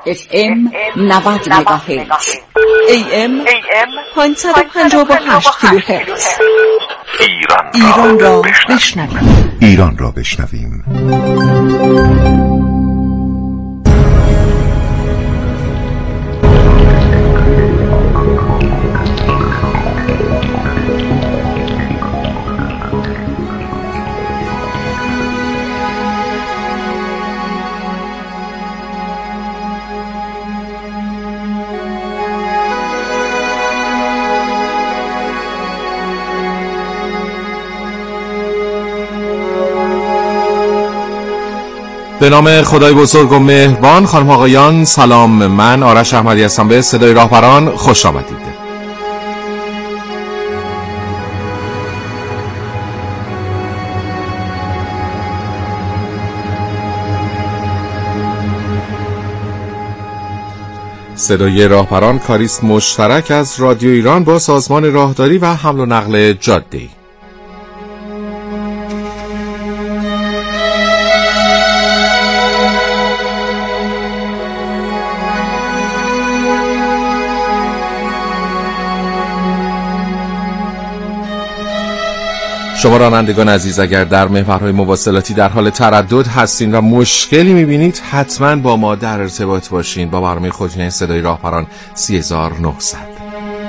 FM 90 مگاهرتز، AM 558 کیلوهرتز. ایران را بشنویم. ایران را بشنویم. به نام خدای بزرگ و مهربان. خانم آقایان سلام، من آرش احمدی هستم. به صدای راهبران خوش آمدید. صدای راهبران کاریست مشترک از رادیو ایران با سازمان راهداری و حمل و نقل جاده‌ای. شما رانندگان عزیز اگر در محورهای مواصلاتی در حال تردد هستین و مشکلی میبینید حتما با ما در ارتباط باشین با برنامه خودتون صدای راهبران 3900.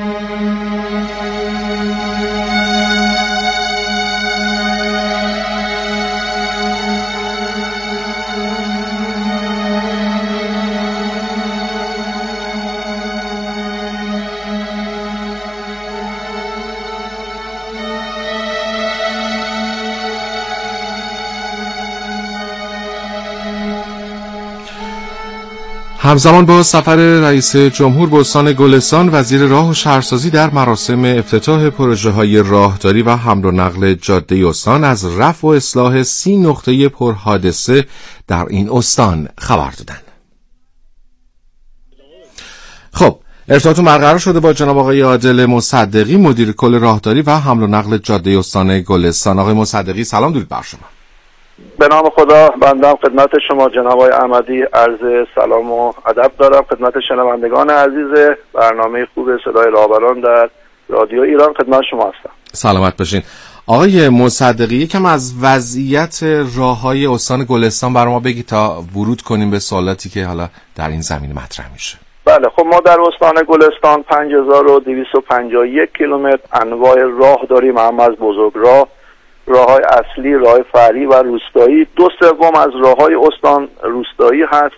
همزمان با سفر رئیس جمهور به استان گلستان، وزیر راه و شهرسازی در مراسم افتتاح پروژه‌های راهداری و حمل و نقل جاده استان از رفع و اصلاح 30 نقطه پرحادثه در این استان خبر دادند. خب، ارتباطتون برقرار شده با جناب آقای عادل مصدقی، مدیر کل راهداری و حمل و نقل جاده استان گلستان. آقای مصدقی سلام، درود بر شما. به نام خدا، بنده خدمت شما جناب آقای احمدی عرض سلام و ادب دارم خدمت شنوندگان عزیز برنامه خوب صدای راهبران در رادیو ایران. خدمت شما هستم. سلامت باشین. آقای مصدقی یکم از وضعیت راههای استان گلستان برای ما بگید تا ورود کنیم به سوالاتی که حالا در این زمینه مطرح میشه. بله، خب ما در استان گلستان 5251 کیلومتر انواع راه داریم، هم از بزرگراه، راه‌های اصلی، راه فرعی و روستایی. 2/3 از راه‌های استان روستایی هست.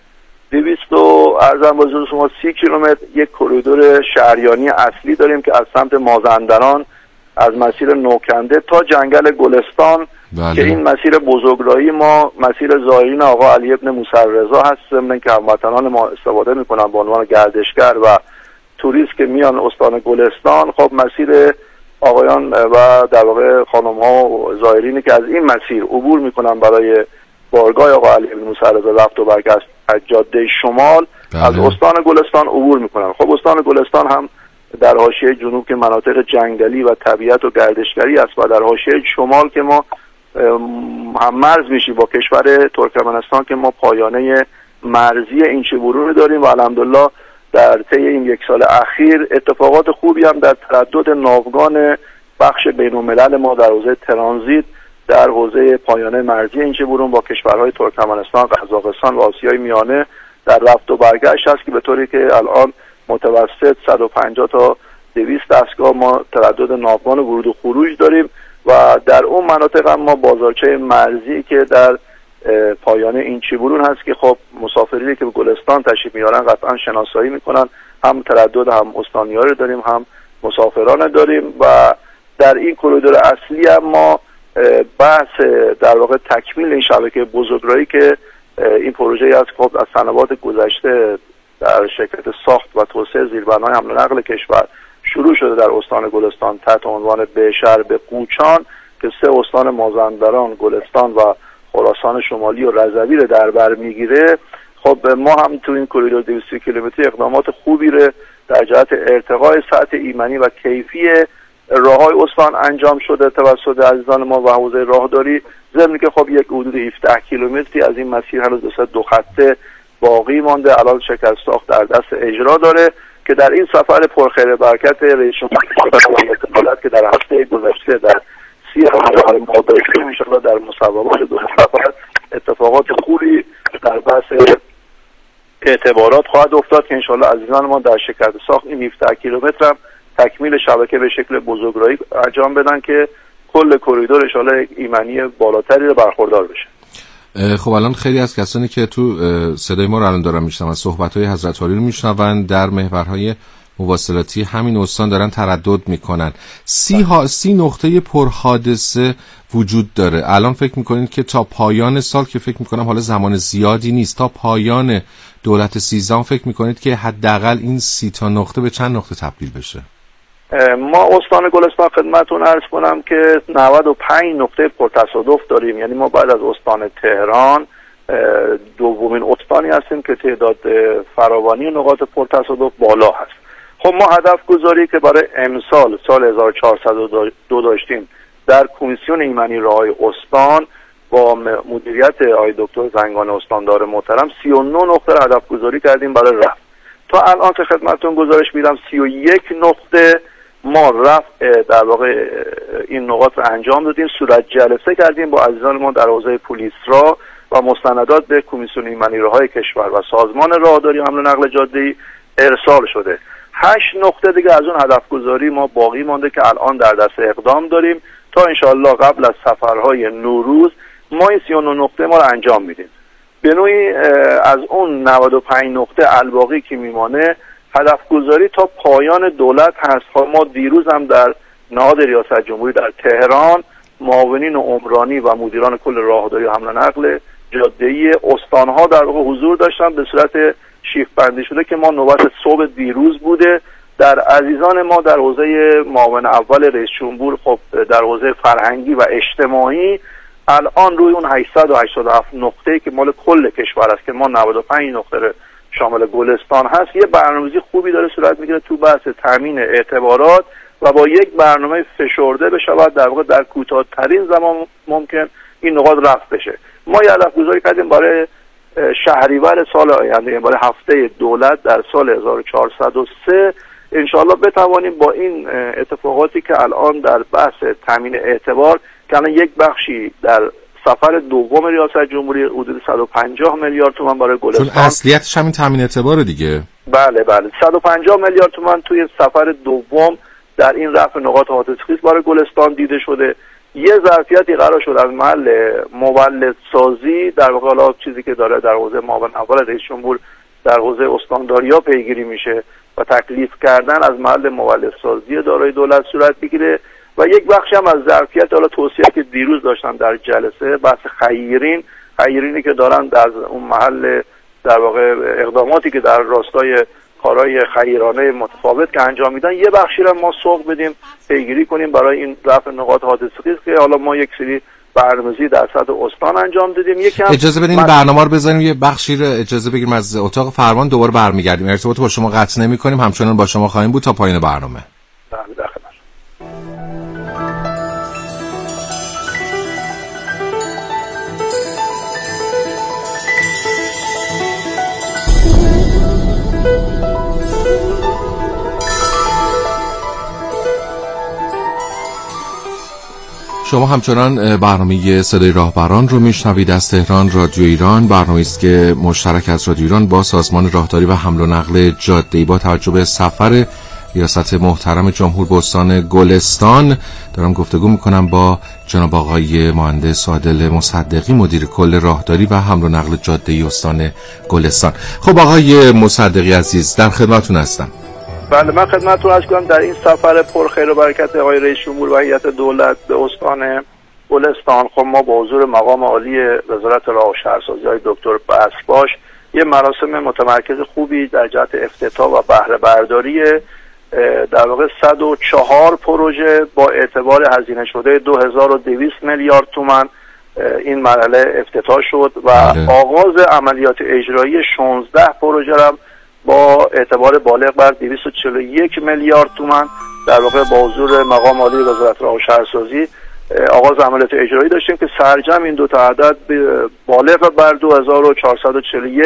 230 کیلومتر یک کریدور شهریانی اصلی داریم که از سمت مازندران از مسیر نوکنده تا جنگل گلستان که این مسیر بزرگراهی ما مسیر زائرین آقا علی ابن موسی رضا هست، ضمن که هموطنان ما استفاده میکنن به عنوان گردشگر و توریست که میان استان گلستان. خب مسیر آقایان و در واقع خانم ها و زائرینی که از این مسیر عبور میکنن برای بارگاه آقا علی بن موسی رضا رفت و برگشت از جاده شمال از استان گلستان عبور میکنن. خب استان گلستان هم در حاشیه جنوب که مناطق جنگلی و طبیعت و گردشگری است و در حاشیه شمال که ما هم مرز میشیم با کشور ترکمنستان که ما پایانه مرزی اینچه‌برون داریم و الحمدلله در طی این یک سال اخیر اتفاقات خوبی هم در تردد ناوگان بخش بین‌الملل ما در حوزه ترانزیت در حوزه پایانه مرزی اینچه‌برون با کشورهای ترکمنستان، قزاقستان و آسیای میانه در رفت و برگشت است که به طوری که الان متوسط 150 تا 200 دستگاه ما تردد ناوگان ورود و خروج داریم و در اون مناطق هم ما بازارچه مرزی که در پایانه اینچه‌برون هست که خب مسافرینی که به گلستان تشریف میارن قطعا شناسایی میکنن، هم تردد هم استانی‌ها رو داریم هم مسافران داریم و در این کریدور اصلی هم ما بحث در واقع تکمیل این شبکه بزرگراهی که این پروژه است خب از سنوات گذشته در شرکت ساخت و توسعه زیربناهای حمل و نقل کشور شروع شده در استان گلستان تحت عنوان بشر به قوچان که 3 استان مازندران، گلستان و خراسان شمالی و رضوی رو در بر میگیره. خب ما هم تو این کریدور 200 کیلومتری اقدامات خوبی رو در جهت ارتقاء سطح ایمنی و کیفی راههای استان انجام شده توسط عزیزان ما و حوزه راهداری، ضمن که خب یک حدود 17 کیلومتری از این مسیر هنوز به صورت 2 خطه باقی مانده. الان شرکت ساخت در دست اجرا داره که در این سفر پرخیر برکت رئیس جمهور که در هفته گذشته در 30 ماه داشتیم ان شاءالله در مسابقات دو سفر اتفاقات خوبی در بحث اعتبارات خواهد افتاد که ان شاءالله عزیزان ما در شرکت ساخت این 17 کیلومتر هم تکمیل شبکه به شکل بزرگراهی انجام بدن که کل کریدور ان شاءالله ایمنی بالاتری رو برخوردار بشه. خب الان خیلی از کسانی که تو صدای ما رو الان دارن میشنون صحبت‌های حضرت عالی رو میشنون در محورهای مواصلاتی همین استان دارن تردد میکنن. 30 نقطه پرحادثه وجود داره. الان فکر میکنید که تا پایان سال که فکر میکنم حالا زمان زیادی نیست، تا پایان دولت 13 فکر میکنید که حداقل این 30 تا نقطه به چند نقطه تبدیل بشه؟ ما استان گلستان خدمتتون عرض کنم که 95 نقطه پرتصادف داریم. یعنی ما بعد از استان تهران دومین استانی هستیم که تعداد فراوانی نقاط پرتصادف بالا هست. خب ما هدف گذاری که برای امسال سال 1402 داشتیم در کمیسیون ایمنی راههای استان با مدیریت آقای دکتر زنگان استاندار محترم 39 نقطه هدف گذاری کردیم برای رفع. تا الان که خدمتتون گزارش میدم 31 نقطه ما رفع در واقع این نقاط رو انجام دادیم، صورت جلسه کردیم با عزیزان ما در حوزه پلیس را و مستندات به کمیسیون ایمنی راههای کشور و سازمان راهداری و حمل و نقل جاده‌ای ارسال شده. 8 نقطه دیگه از اون هدف گذاری ما باقی مانده که الان در دست اقدام داریم تا انشاءالله قبل از سفرهای نوروز ما این 39 نقطه ما رو انجام میدیم. به نوعی از اون 95 نقطه الباقی که میمانه هدف گذاری تا پایان دولت هست. ما دیروز هم در نهاد ریاست جمهوری در تهران معاونین عمرانی و مدیران کل راهداری و حمل و نقل جاده‌ای استانها در واقع حضور داشتن به صورت شیفت بندی شده که ما نوبت صبح دیروز بوده. در عزیزان ما در حوزه معاون اول رئیس جمهور خب در حوزه فرهنگی و اجتماعی الان روی اون 887 نقطه‌ای که مال کل کشور است که ما 95 نقطه رو شامل گلستان هست یه برنامه‌ریزی خوبی داره صورت میگیره تو بحث تامین اعتبارات و با یک برنامه فشرده بشود در واقع در کوتاه‌ترین زمان ممکن این نقاط رفع بشه. ما یه هدف گذاری کردیم برای شهریور سال آینده، برای هفته دولت در سال 1403 انشاءالله بتوانیم با این اتفاقاتی که الان در بحث تامین اعتبار که الان یک بخشی در سفر دوم ریاست جمهوری حدود 150 میلیارد تومان برای گلستان، چون اصلیتش همین تامین اعتبار دیگه. بله 150 میلیارد تومان توی سفر دوم در این رفع نقاط حادثه‌خیز برای گلستان دیده شده. یه ظرفیتی قرار شد از محل مولد سازی در واقع حالا چیزی که داره در حوزه معاون اول رئیس جمهور در حوزه استانداریا پیگیری میشه و تکلیف کردن از محل مولد سازی دارای دولت صورت بگیره و یک بخشی هم از ظرفیت حالا توصیه که دیروز داشتم در جلسه بحث خیرینی که دارن در اون محل در واقع اقداماتی که در راستای کارهای خیرانه متفاوت که انجام میدن یه بخشی رو ما سوق بدیم پیگیری کنیم برای این رفع نقاط حادثه‌خیز که حالا ما یک سری برنامه‌ریزی در سطح استان انجام دادیم. یکم اجازه بدین برنامه رو بذاریم یه بخشی رو اجازه بگیریم از اتاق فرمان دوباره برمیگردیم. ارتباط با شما قطع نمی‌کنیم، همچنان با شما خواهیم بود تا پایان برنامه. شما همچنان برنامه صدای راهبران رو میشنوید از تهران رادیو ایران. برنامه‌ای است که مشترک از رادیو ایران با سازمان راهداری و حمل و نقل جاده‌ای با توجه به سفر ریاست محترم جمهور به استان گلستان دارم گفتگو میکنم با جناب آقای مهندس عادل مصدقی مدیر کل راهداری و حمل و نقل جاده‌ای استان گلستان. خب آقای مصدقی عزیز در خدمتتون هستم. بله من خدمتتون عرض کنم در این سفر پرخیر و برکت آقای رئیس جمهور و هیئت دولت به استان گلستان خب ما با حضور مقام عالی وزارت راه و شهرسازی های دکتر بسباش یه مراسم متمرکز خوبی در جهت افتتاح و بهره برداری در واقع 104 پروژه با اعتبار هزینه شده 2200 میلیارد تومان این مرحله افتتاح شد و آغاز عملیات اجرایی 16 پروژه را با اعتبار بالغ بر 241 میلیارد تومان در واقع با حضور مقام عالی وزارت راه و شهرسازی آغاز عملیات اجرایی داشتیم که سرجم این دو تا عدد بالغ بر 2441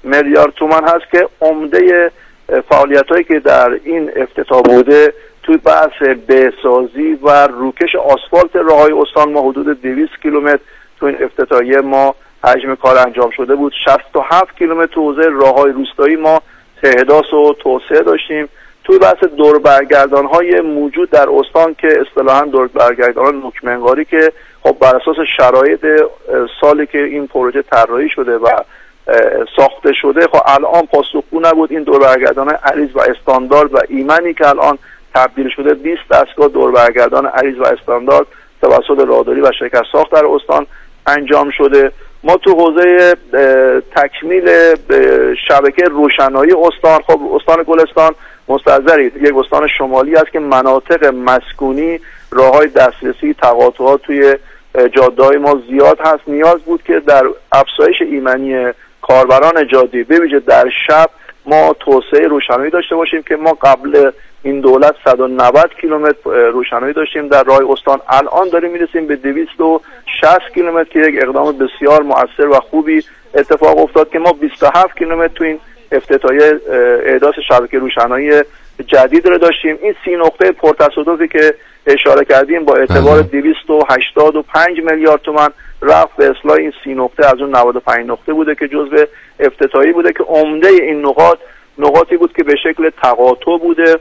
میلیارد تومان هست که عمده فعالیت‌هایی که در این افتتاح بوده توی بحث بهسازی و روکش آسفالت راه‌های استان ما حدود 200 کیلومتر تو این افتتاحیه ما حجم کار انجام شده بود. 67 کیلومتر تو حوزه راه‌های روستایی ما تهداس و توسعه داشتیم. توی بحث دور برگردان‌های موجود در استان که اصطلاحاً دور برگردان نوک‌منقاری که خب بر اساس شرایط سالی که این پروژه طراحی شده و ساخته شده خب الان پاسخگو نبود. این دور برگردان عریض و استاندارد و ایمنی که الان تبدیل شده 20 دستگاه دور برگردان عریض و استاندارد توسط راهداری و شرکت ساخت در استان انجام شده. ما تو حوزه تکمیل شبکه روشنایی استان، خب استان گلستان مستحضرید یک استان شمالی است که مناطق مسکونی راههای دسترسی تقاطعات توی جاده‌های ما زیاد هست. نیاز بود که در افزایش ایمنی کاربران جاده‌ای به ویژه در شب ما توسعه روشنایی داشته باشیم که ما قبل این دولت 190 کیلومتر روشنایی داشتیم در راه استان. الان داریم میرسیم به 260 کیلومتر که یک اقدام بسیار مؤثر و خوبی اتفاق افتاد که ما 27 کیلومتر تو این افتتاحیه احداث شبکه روشنایی جدید رو داشتیم. این 30 نقطه پرتصادفی که اشاره کردیم با اعتبار 285 میلیارد تومان رفت به اصلاح این 30 نقطه از اون 95 نقطه بوده که جزء افتتاحی بوده که عمده این نقاطی بود که به شکل تقاطع بوده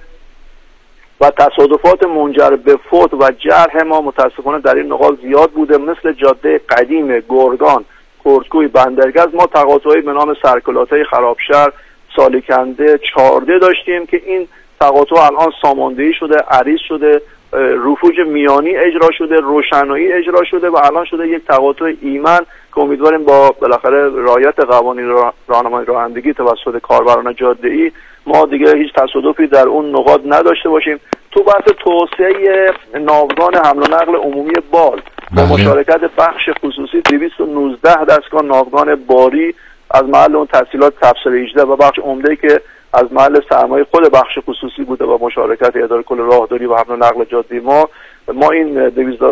و تصادفات منجر به فوت و جرح ما متاسفانه در این نقاط زیاد بوده. مثل جاده قدیم گرگان، کردکوی، بندرگز ما تقاطعی به نام سرکلات‌های خرابشهر، سالیکنده، چارده داشتیم که این تقاطع الان ساماندهی شده، عریض شده، رفوج میانی اجرا شده، روشنایی اجرا شده و الان شده یک تقاطع ایمن که امیدواریم با بالاخره رعایت قوانین راهنمایی رانندگی توسط کاربران جاده‌ای ما دیگه هیچ تصادفی در اون نقاط نداشته باشیم. تو بحث توسعه ناوگان حمل و نقل عمومی بال با مشارکت بخش خصوصی 219 دستگاه ناوگان باری از محل اون تسهیلات تفسیر 18 و بخش عمده‌ای که از محل سرمایه خود بخش خصوصی بوده با مشارکت اداره کل راهداری و حمل و نقل جاده‌ای ما این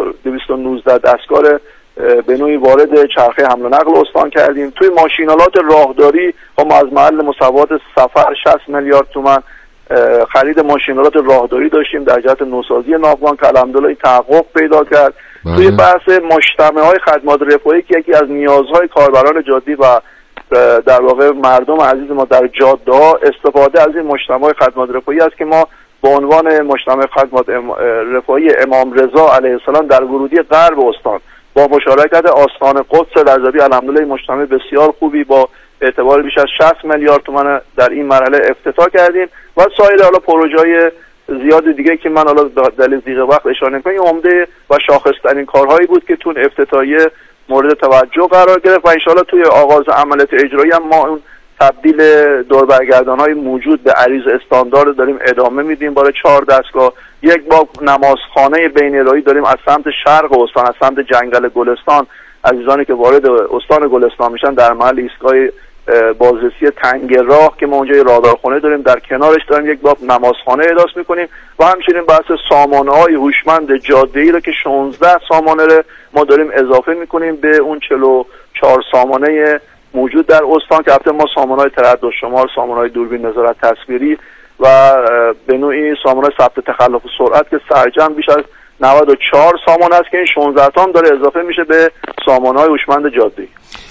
219 دستگاه به نوعی وارد چرخه حمل و نقل استان کردیم. توی ماشینالات راهداری ما از محل مسوات سفر 60 میلیارد تومان خرید ماشینالات راهداری داشتیم در جهت نوسازی ناوگان که الحمدلله تحقق پیدا کرد. توی بحث مجتمع‌های خدمات رفاهی که یکی از نیازهای کاربران جاده‌ای و در واقع مردم عزیز ما در جاده‌ها استفاده از این مجتمع خدمات رفاهی است که ما به عنوان مجتمع خدمات رفاهی امام رضا علیه السلام در ورودی غرب استان با مشارکت آستان قدس رضوی الحمدلله مجتمع بسیار خوبی با اعتبار بیش از 60 میلیارد تومان در این مرحله افتتاح کردیم و سایر حالا پروژه‌های زیاد دیگه که من حالا دلیل ضیق وقت اشاره نمی‌کنم. عمده و شاخص‌ترین کارهایی بود که تو افتتاحیه مورد توجه قرار گرفت و انشالله توی آغاز عملیات اجرایی هم ما اون تبدیل دور برگردان‌های موجود به عریض استاندارد داریم ادامه میدیم. برای 4 دستگاه یک با نمازخانه بین‌رایی داریم از سمت شرق استان، از سمت جنگل گلستان عزیزانی که وارد استان گلستان میشن در محل ایستگاه بازرسی تنگ راه که ما اونجا رادارخونه داریم در کنارش داریم یک باب نمازخانه احداث میکنیم و همچنین بحث سامانه‌های هوشمند جاده‌ای رو که 16 سامانه رو ما داریم اضافه میکنیم به اون 44 سامانه موجود در استان که البته ما سامانه‌های تردد شمار، سامانه‌های دوربین نظارت تصویری و به نوعی سامانه ثبت تخلف سرعت که سرجم بیش از 94 سامان است که این 16 تا هم داره اضافه میشه به سامانه‌های هوشمند جاده‌ای.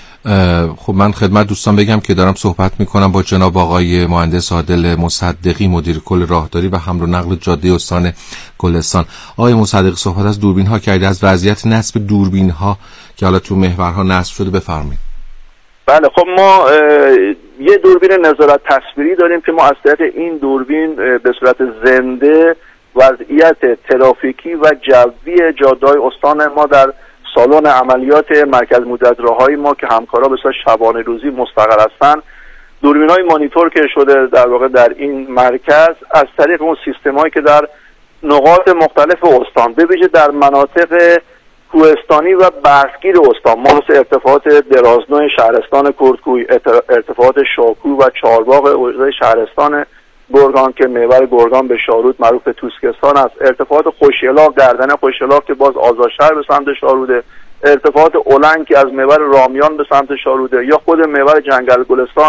خب من خدمت دوستان بگم که دارم صحبت میکنم با جناب آقای مهندس عادل مصدقی مدیر کل راهداری و حمل و نقل جاده استان گلستان. آقای مصدقی صحبت از دوربین ها کردید، از وضعیت نصب دوربین ها که حالا تو محورها نصب شده بفرمایید. بله خب ما یه دوربین نظارت تصویری داریم که ما از طریق این دوربین به صورت زنده وضعیت ترافیکی و جوی جاده‌های استان ما در سالن عملیات مرکز مدت راههای ما که همکارا به صورت شبانه روزی مستقر هستن دوربین‌های مانیتور که شده در واقع در این مرکز از طریق اون سیستمایی که در نقاط مختلف استان به ویژه در مناطق کوهستانی و برفگیر استان ما مثل ارتفاعات درازنوع شهرستان کردکوی، ارتفاعات شاکو و چارباغ حوزه شهرستان گرگان که محور گرگان به شارود معروف به توسکستان است، ارتفاعات خوشیلاق گردنه خوشیلاق که باز آذاشهر به سمت شاروده، ارتفاعات اولنگ که از محور رامیان به سمت شاروده یا خود محور جنگل گلستان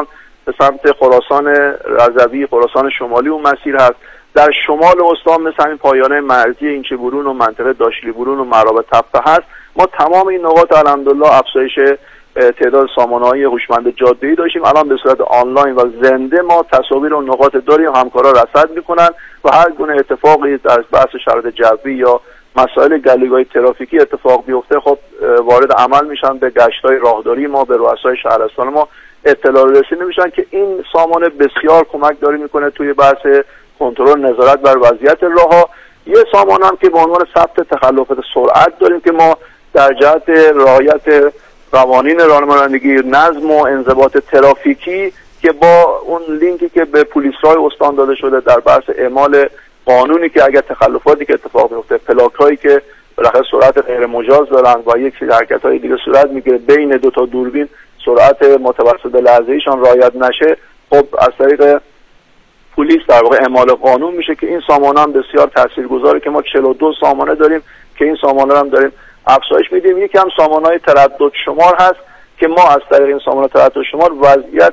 به سمت خراسان رضوی، خراسان شمالی اون مسیر هست. در شمال استان مثل همین پایانه مرزی اینچه برون و منطقه داشلی برون و مرابط تپه هست. ما تمام این نقاط الحمدلله افزایش تعداد سامانه‌های هوشمند جاده‌ای داشتیم. الان به صورت آنلاین و زنده ما تصاویر اون نقاط داریم، همکارا رصد میکنن و هر گونه اتفاقی در بحث شرایط جوی یا مسائل گلیگاه ترافیکی اتفاق بیفته خب وارد عمل میشن، به گشت‌های راهداری ما، به رؤسای شهرستان ما اطلاع رسانی میشن که این سامانه بسیار کمک داره میکنه توی بحث کنترل نظارت بر وضعیت راه‌ها. یه سامانه هم که به عنوان ثبت تخلفات سرعت داریم که ما در جهت رعایت قوانین راهنمایی، نظم و انضباط ترافیکی که با اون لینکی که به پلیس‌های استان داده شده در بحث اعمال قانونی که اگر تخلفاتی که اتفاق میفته، پلاک‌هایی که بالاخره سرعت غیر مجاز دارن و یک سری حرکت‌های دیگه صورت میگیره بین دو تا دوربین سرعت متوسط لحظه‌ایشان رعایت نشه، خب از طریق پلیس در واقع اعمال قانون میشه که این سامانه هم بسیار تاثیرگذاره که ما 42 سامانه داریم که این سامانه هم داریم افزایش میدیم. یکی هم سامانه‌های تردد شمار هست که ما از طریق این سامانه تردد شمار وضعیت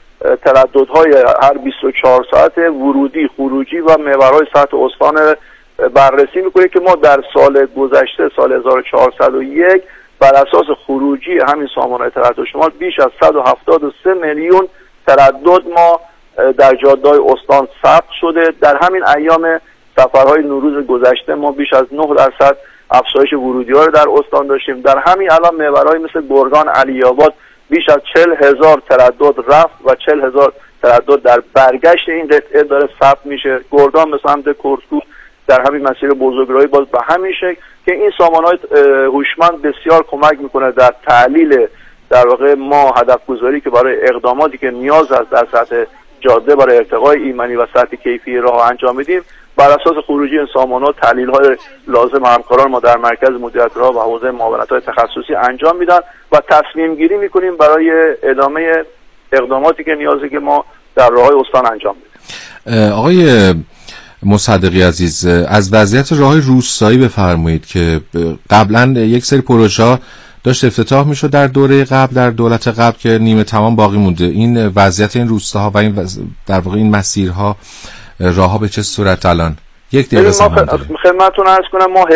ترددهای هر 24 ساعت ورودی، خروجی و محورهای سطح استان بررسی میکنیم که ما در سال گذشته سال 1401 بر اساس خروجی همین سامانه تردد شمار بیش از 173 میلیون تردد ما در جاده‌های استان ثبت شده. در همین ایام سفرهای نوروز گذشته ما بیش از 9% افزایش ورودی‌ها رو در استان داشتیم. در همین الان محورهای مثل گرگان، علی‌آباد بیش از 40,000 تردد رفت و 40,000 تردد در برگشت این قطعه داره ثبت میشه. گرگان به سمت کرکوک در همین مسیر بزرگراهی باز به همین شکل که این سامانه‌های هوشمند بسیار کمک میکنه در تعلیل در واقع ما هدف گذاری که برای اقداماتی که نیاز است در سطح جاده برای ارتقای ایمنی و سطح کیفی راه انجام میدیم. بر اساس خروجی این سامانه‌ها تحلیل‌های لازم همکاران ما در مرکز مدیریت راه و حوزه معاونت‌های تخصصی انجام میدن و تصمیم گیری میکنیم برای ادامه اقداماتی که نیازی که ما در راه‌های استان انجام میدیم. آقای مصدقی عزیز، از وضعیت راه‌های روستایی بفرمایید که قبلا یک سری پروژه‌ها داشت افتتاح میشد در دوره قبل، در دولت قبل که نیمه تمام باقی مونده. این وضعیت این روستاها و این در واقع این مسیرها راه‌ها به چه صورت الان؟ یک دقیقه خدمتتون عرض کنم ما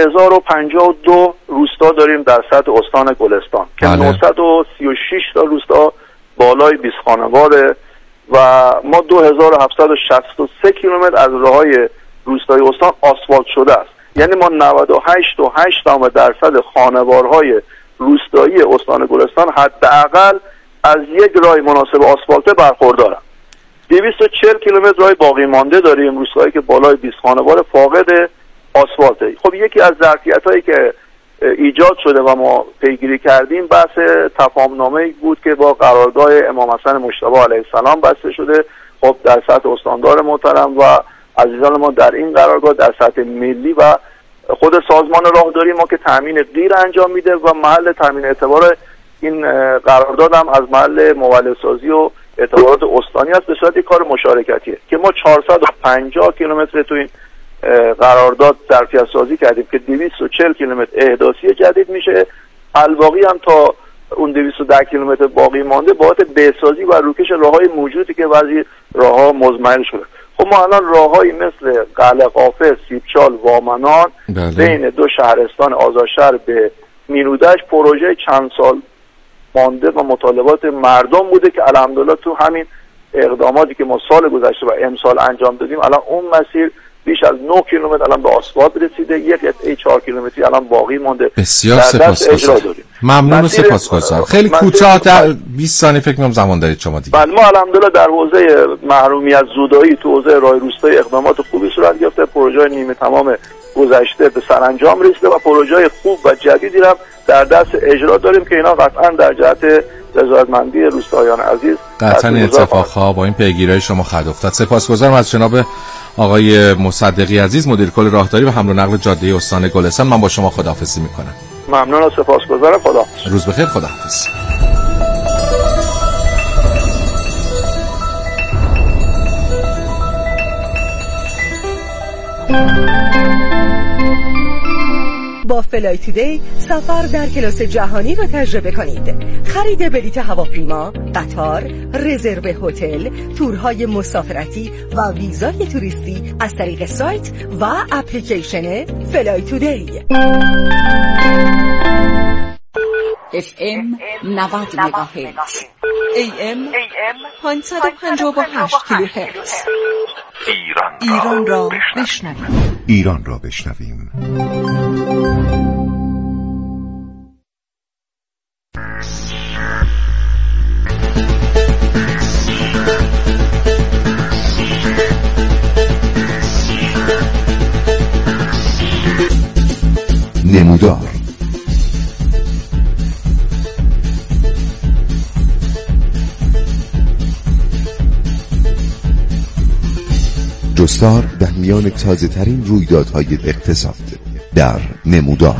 1052 روستا داریم در سطح استان گلستان که 936 تا روستا بالای 20 خانواره و ما 2763 کیلومتر از راه‌های روستایی استان آسفالت شده است. یعنی ما 98.8% خانوارهای روستایی استان گلستان حداقل از یک راه مناسب آسفالته برخوردارن. 240 کیلومتر راه باقی مانده داریم، روستایی که بالای 20 خانوار فاقد آسفالته. خب یکی از ظرفیت‌هایی که ایجاد شده و ما پیگیری کردیم بحث تفاهم‌نامه‌ای بود که با قرارگاه امام حسن مجتبی علیه السلام بسته شده. خب در سطح استاندار محترم و عزیزان ما در این قرارگاه در سطح ملی و خود سازمان راهداری ما که تامین غیر انجام میده و محل تامین اعتبار این قرارداد هم از محل مولدسازی و اعتبارات استانی است به صورت کار مشارکتیه که ما 450 کیلومتر تو این قرارداد ظرفیت سازی کردیم که 240 کیلومتر احداثی جدید میشه، الباقی هم تا اون 210 کیلومتر باقی مانده بابت بهسازی و روکش راههای موجودی که بعضی راهها مزمحل شده. خب ما الان راههایی مثل قلعه قافه، سیبچال، وامنان بین دو شهرستان آذرشهر به مینودشت پروژه چند سال مانده و مطالبات مردم بوده که الحمدلله تو همین اقداماتی که ما سال گذشته و امسال انجام دادیم الان اون مسیر بیش از 9 کیلومتر الان به آسفالت رسیده، یک قطعه 4 کیلومتری الان باقی مانده. بسیار سپاسگزارم. ممنون و سپاسگزارم. خیلی کوتاه در 20 ثانیه فکر کنم زمان دارید شما دیگه. بله ما الحمدلله در حوزه محرومیت زودایی تو حوزه راه روستایی اقدامات خوبی صورت گرفته، پروژه نیمه تمام گذشته به سرانجام رسیده و پروژه خوب و جدیدی هم در دست اجرا داریم که اینا قطعا در جهت رضایتمندی روستایان عزیز قطعا اتفاقها با این پیگیری شما خواهد افتاد. سپاسگزارم از جناب آقای مصدقی عزیز، مدیر کل راهداری و حمل و نقل جاده استان گلستان. من با شما خداحافظی میکنم. ممنون و سپاسگزارم. خدا روز بخیر. خداحافظ. با فلای تودی سفر در کلاس جهانی را تجربه کنید. خرید بلیط هواپیما، قطار، رزرو هتل، تورهای مسافرتی و ویزای توریستی از طریق سایت و اپلیکیشن فلای تودی. FM 90 مگاهرتز، AM 558 کیلوهرتز. ایران را بشنویم. ایران را بشنویم. نمودار جستار در میان تازه ترین رویدادهای اقتصاد در نمودار.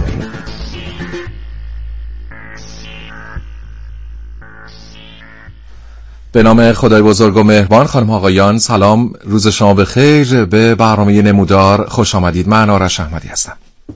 به نام خدای بزرگ و مهربان. خانم آقایان سلام، روز شما بخیر. به برنامه نمودار خوش آمدید. من آرش احمدی هستم.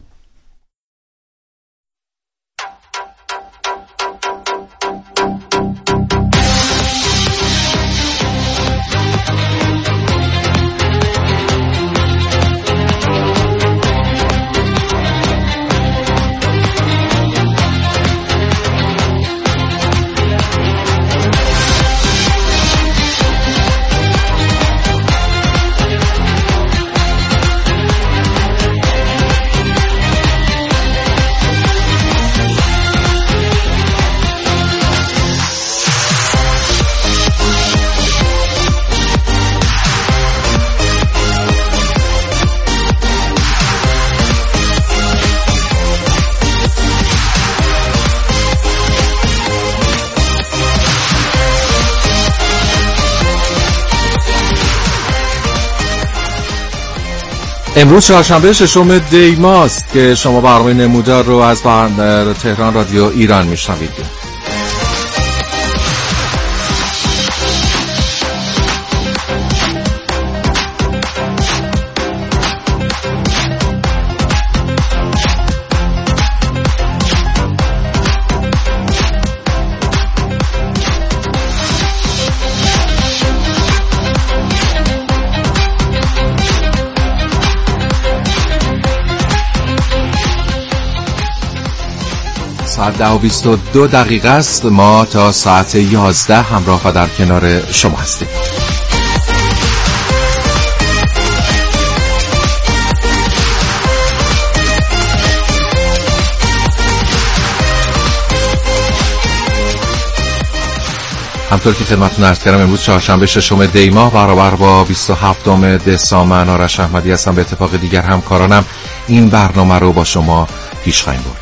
امروز چهارشنبه 6 دی ماست که شما برنامه نمودار رو از تهران رادیو ایران میشنوید. ساعت 10:22 است. ما تا ساعت 11 همراه و در کنار شما هستیم. همطور که خدمتتون عرض کردم امروز چهارشنبه 6 دی ماه برابر با 27 دسامبر من آرش احمدی هستم. به اتفاق دیگر همکارانم این برنامه رو با شما پیش خواهیم برد.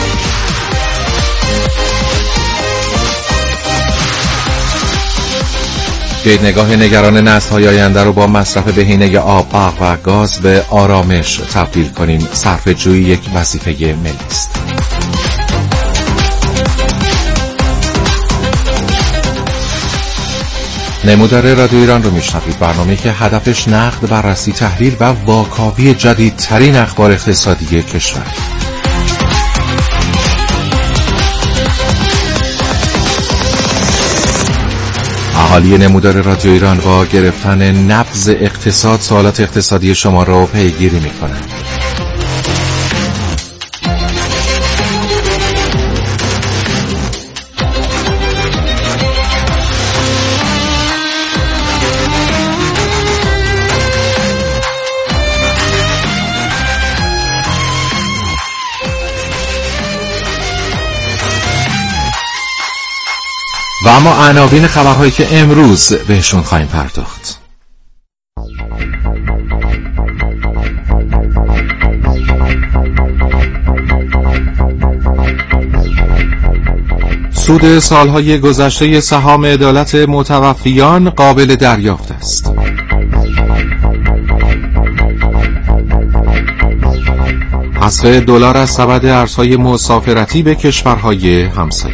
بیایید نگاه نگران نسل‌های آینده رو با مصرف بهینه آب، برق و گاز به آرامش تبدیل کنیم. صرفه‌جویی یک وظیفه ملی است. نمودار رادیو ایران رو میشنوید، برنامه‌ای که هدفش نقد، بررسی، تحلیل و واکاوی جدیدترین اخبار اقتصادی کشور. اهالی نمودار رادیو ایران با گرفتن نبض اقتصاد سوالات اقتصادی شما را پیگیری می‌کنند. و اما عناوین خبرهایی که امروز بهشون خواهیم پرداخت. سود سالهای گذشته سهام عدالت متوفیان قابل دریافت است. حذف دلار از سبد ارزهای مسافرتی به کشورهای همسایه.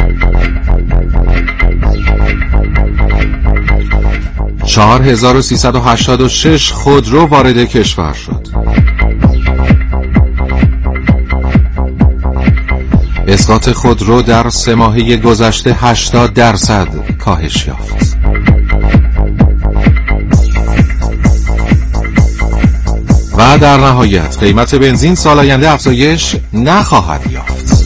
$4,386 خودرو وارد کشور شد. اسقاط خودرو در 3 ماهه گذشته 80% کاهش یافت. و در نهایت قیمت بنزین سال آینده افزایش نخواهد یافت.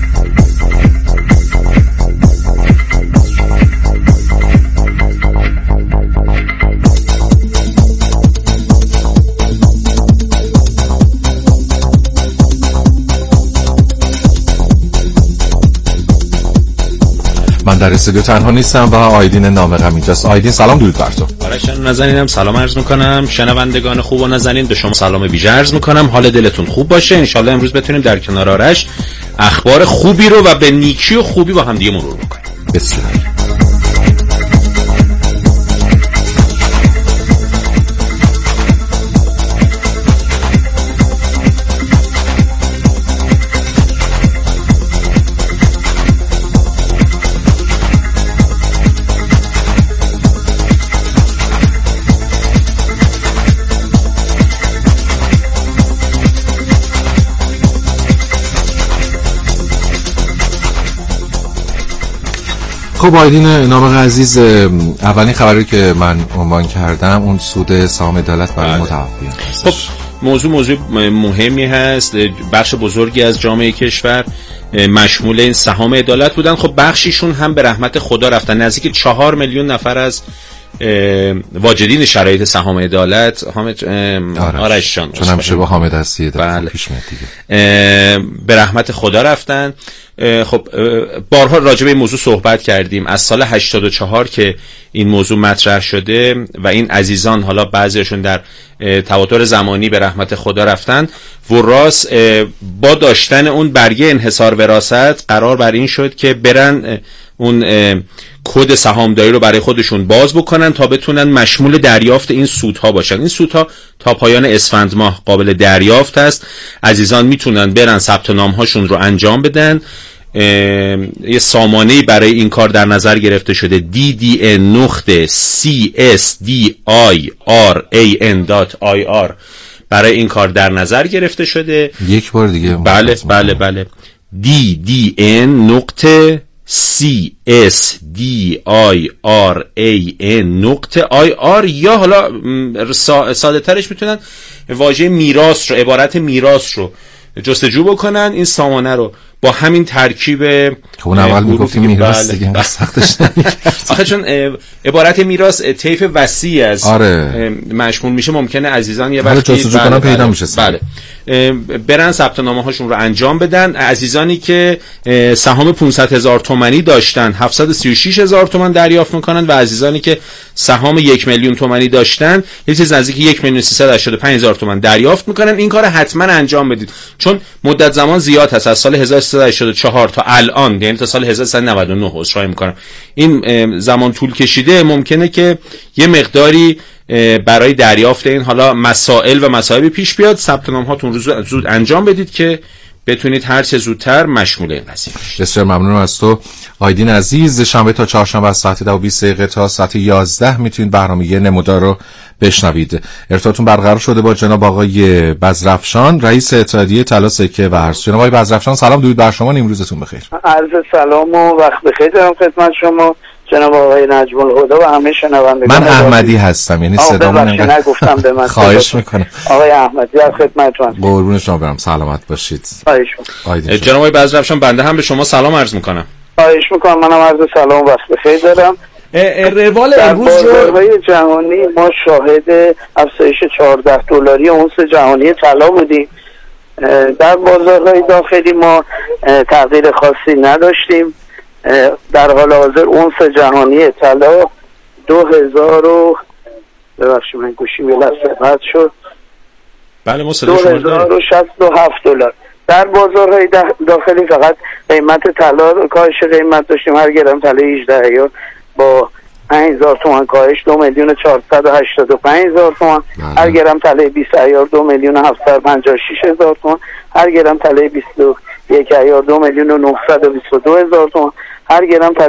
من در استودیو تنها نیستم و آیدین نامغم اینجاست. آیدین سلام، درود بر تو. آرشان نازنینم سلام عرض میکنم. شنوندگان خوب و نازنین به شما سلام ویژه عرض میکنم. حال دلتون خوب باشه. انشالله امروز بتونیم در کنار آرش اخبار خوبی رو و به نیکی و خوبی با هم دیگه مرور بکنیم. بسیار. خب آیدین نامغ عزیز، اولین خبری که من عنوان کردم اون سود سهام عدالت برای متوفیان هست. خب موضوع مهمی هست. بخش بزرگی از جامعه کشور مشمول این سهام عدالت بودن. خب بخشیشون هم به رحمت خدا رفتن. نزدیک 4 میلیون نفر از واجدین شرایط سهام عدالت آرش جان، چون همیشه با حامد هستی بله. پیش میاد دیگه، به رحمت خدا رفتن. خب بارها راجع به این موضوع صحبت کردیم. از سال 84 که این موضوع مطرح شده و این عزیزان حالا بعضیشون در تواتر زمانی به رحمت خدا رفتن، وراث با داشتن اون برگه انحصار وراثت قرار بر این شد که برن اون کد سهامداری رو برای خودشون باز بکنن تا بتونن مشمول دریافت این سودها باشن. این سودها تا پایان اسفند ماه قابل دریافت است. عزیزان میتونن برن ثبت نام هاشون رو انجام بدن. یه سامانه‌ای برای این کار در نظر گرفته شده، ddn.csdiran.ir برای این کار در نظر گرفته شده. یک بار دیگه بله ddn.csdiran.ir یا حالا ساده ترش میتونن واژه میراث رو، عبارت میراث رو جستجو بکنن. این سامانه رو با همین ترکیب که اون اول میگفتیم میراث دیگه سختش نمی‌کرد. آخه چون عبارت میراث طیف وسیعی از مشمول میشه، ممکنه عزیزان یه وقتی جستجو کنن پیدا میشه. بله برن ثبت نامه هاشون رو انجام بدن. عزیزانی که سهام 500,000 تومانی داشتن 736,000 تومان دریافت میکنن و عزیزانی که سهام 1 میلیون تومانی داشتن یه چیز نزدیک 1,385,000 تومان دریافت میکنن. این کار حتما انجام بدید چون مدت زمان زیاد هست. از سال 1384 تا الان، یعنی تا سال 1399 عذرخواهی میکنم، این زمان طول کشیده. ممکنه که یه مقداری برای دریافت این حالا مسائل و مصائبی پیش بیاد. ثبت نام هاتون رو زود انجام بدید که بتونید هر چه زودتر مشمول این قضیه بشید. بسیار ممنونم از تو آیدین عزیز. شنبه تا چهارشنبه از ساعت 10:20 تا ساعت 11 میتونید برنامه نمودار رو بشنوید. ارتباطتون برقرار شده با جناب آقای بزرافشان، رئیس اتحادیه طلا سکه و ارز. جناب آقای بزرافشان سلام، درود بر شما، نیمروزتون بخیر. عرض سلام و وقت بخیر دارم خدمت شما جناب آقای نجم الهدی و همه شنوندگان. من احمدی هستم، یعنی صدامون انقدر نگفتم به من. خواهش میکنم آقای احمدی از خدمتتون. قربون شما برم، سلامت باشید. خواهش میکنم. جناب آقای بزرافشان بنده هم به شما سلام عرض میکنم. خواهش میکنم. منم عرض سلام و وقت بخیر دارم. روال امروز بازارهای جهانی ما شاهد افزایش $14 اونس جهانی طلا بودیم. در بازارهای داخلی ما تغییر خاصی نداشتیم. در حال حاضر اونس جهانی طلا 2000 ببخشید من گوشیم یه لحظه قطع شد. بله ما صدا شما داریم. $2067. در بازارهای داخلی فقط قیمت طلا کاهش قیمت داشتیم. هر گرم طلا 18 ایار با 5,000 تومان کاهش 2,485,000 تومان. هر گرم طلا 20 ایار 2,756,000 تومان. هر گرم طلا 21 ایار 2,922,000 تومان. هر گرم